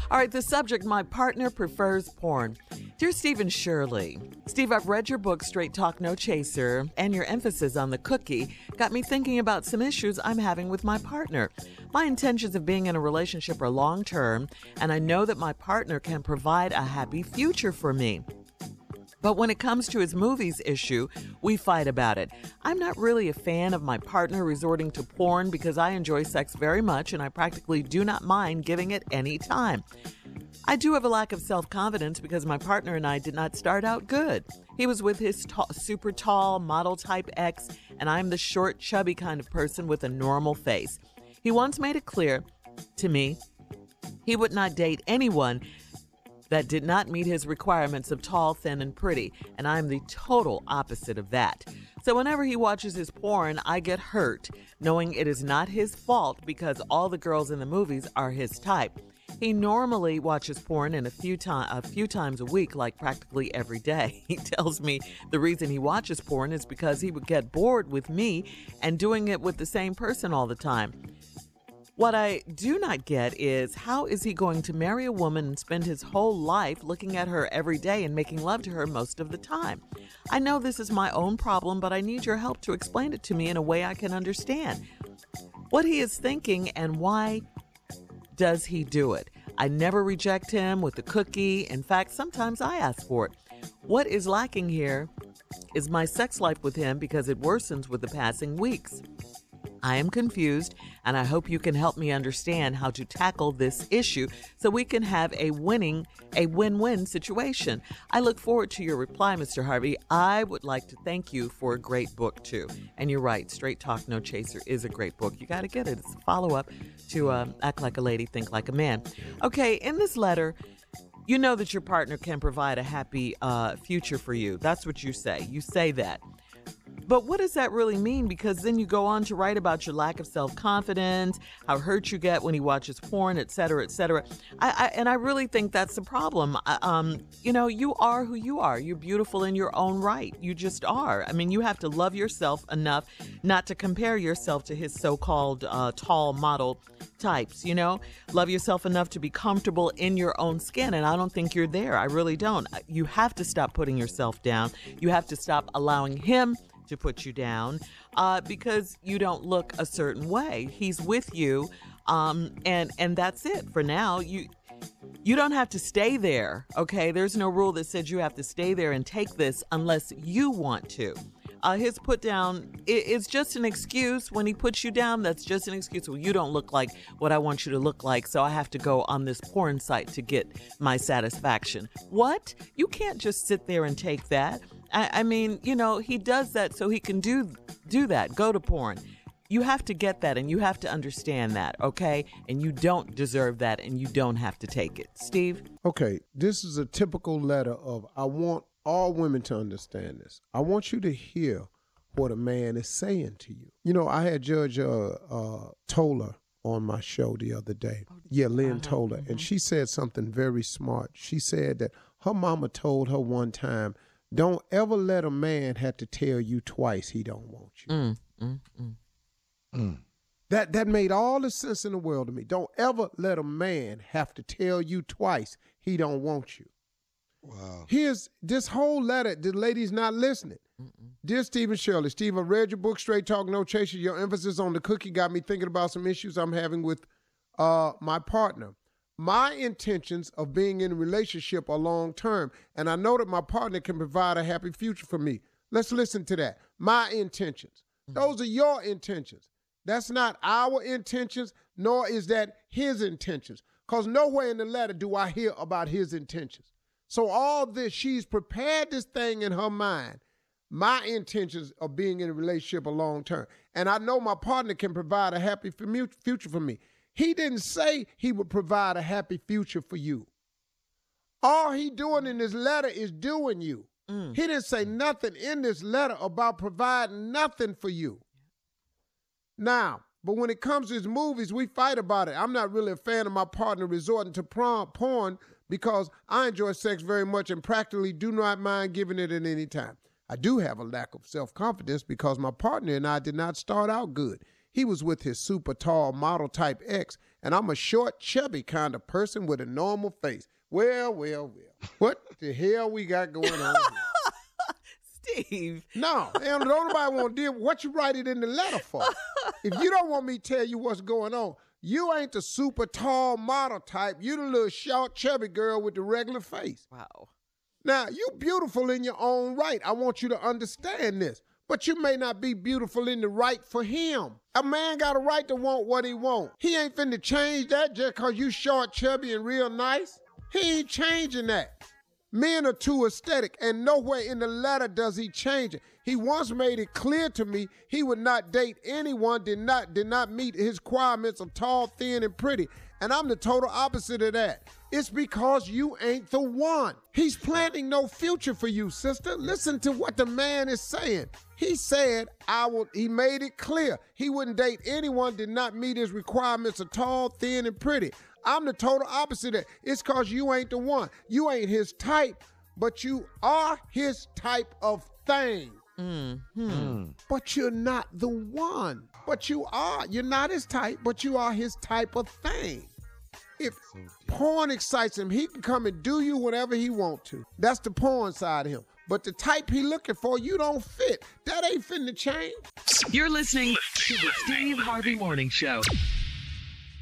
All right, the subject, my partner prefers porn. Dear Steve and Shirley, Steve, I've read your book, Straight Talk No Chaser, and your emphasis on the cookie got me thinking about some issues I'm having with my partner. My intentions of being in a relationship are long-term, and I know that my partner can provide a happy future for me. But when it comes to his movies issue, we fight about it. I'm not really a fan of my partner resorting to porn because I enjoy sex very much and I practically do not mind giving it any time. I do have a lack of self-confidence because my partner and I did not start out good. He was with his super tall model type ex, and I'm the short, chubby kind of person with a normal face. He once made it clear to me he would not date anyone that did not meet his requirements of tall, thin, and pretty, and I'm the total opposite of that. So whenever he watches his porn, I get hurt, knowing it is not his fault because all the girls in the movies are his type. He normally watches porn a few times a week, like practically every day. He tells me the reason he watches porn is because he would get bored with me and doing it with the same person all the time. What I do not get is, how is he going to marry a woman and spend his whole life looking at her every day and making love to her most of the time? I know this is my own problem, but I need your help to explain it to me in a way I can understand. What he is thinking and why does he do it? I never reject him with the cookie. In fact, sometimes I ask for it. What is lacking here is my sex life with him because it worsens with the passing weeks. I am confused, and I hope you can help me understand how to tackle this issue so we can have a win-win situation. I look forward to your reply, Mr. Harvey. I would like to thank you for a great book, too. And you're right, Straight Talk No Chaser is a great book. You got to get it. It's a follow-up to Act Like a Lady, Think Like a Man. Okay, in this letter, you know that your partner can provide a happy future for you. That's what you say. You say that. But what does that really mean? Because then you go on to write about your lack of self-confidence, how hurt you get when he watches porn, et cetera, et cetera. And I really think that's the problem. You are who you are. You're beautiful in your own right. You just are. I mean, you have to love yourself enough not to compare yourself to his so-called tall model types, Love yourself enough to be comfortable in your own skin. And I don't think you're there. I really don't. You have to stop putting yourself down. You have to stop allowing him to put you down because you don't look a certain way. He's with you, and that's it for now. You don't have to stay there, okay? There's no rule that says you have to stay there and take this unless you want to. His put down is just an excuse. When he puts you down, that's just an excuse. Well, you don't look like what I want you to look like, so I have to go on this porn site to get my satisfaction. What? You can't just sit there and take that. I mean, he does that so he can do that, go to porn. You have to get that and you have to understand that, okay? And you don't deserve that and you don't have to take it. Steve? Okay, this is a typical letter of, I want all women to understand this. I want you to hear what a man is saying to you. I had Judge Toller on my show the other day. Yeah, Lynn Toller. And she said something very smart. She said that her mama told her one time, don't ever let a man have to tell you twice he don't want you. That made all the sense in the world to me. Don't ever let a man have to tell you twice he don't want you. Wow. Here's this whole letter. The lady's not listening. Dear Steve and Shirley, Steve, I read your book, Straight Talk No Chaser. Your emphasis on the cookie got me thinking about some issues I'm having with my partner. My intentions of being in a relationship are long-term, and I know that my partner can provide a happy future for me. Let's listen to that. My intentions. Those are your intentions. That's not our intentions, nor is that his intentions, because nowhere in the letter do I hear about his intentions. So all this, she's prepared this thing in her mind. My intentions of being in a relationship are long-term, and I know my partner can provide a happy future for me. He didn't say he would provide a happy future for you. All he doing in this letter is doing you. He didn't say nothing in this letter about providing nothing for you. Now, but when it comes to his movies, we fight about it. I'm not really a fan of my partner resorting to porn because I enjoy sex very much and practically do not mind giving it at any time. I do have a lack of self-confidence because my partner and I did not start out good. He was with his super tall model type ex, And I'm a short, chubby kind of person with a normal face. Well. What the hell we got going on here? Steve. No, don't nobody want to deal with what you write it in the letter for. If you don't want me to tell you what's going on, you ain't the super tall model type. You the little short, chubby girl with the regular face. Wow. Now, you beautiful in your own right. I want you to understand this. But you may not be beautiful in the right for him. A man got a right to want what he want. He ain't finna change that just because you short, chubby, and real nice. He ain't changing that. Men are too aesthetic, and nowhere in the letter does he change it. He once made it clear to me he would not date anyone, did not meet his requirements of tall, thin, and pretty. And I'm the total opposite of that. It's because you ain't the one. He's planting no future for you, sister. Listen to what the man is saying. He said, he made it clear he wouldn't date anyone, did not meet his requirements of tall, thin, and pretty. I'm the total opposite of that. It's because you ain't the one. You ain't his type, but you are his type of thing. But you're not the one. But you are. You're not his type, but you are his type of thing. If porn excites him, he can come and do you whatever he want to. That's the porn side of him. But the type he looking for, you don't fit. That ain't finna change. You're listening to the Steve Harvey Morning Show.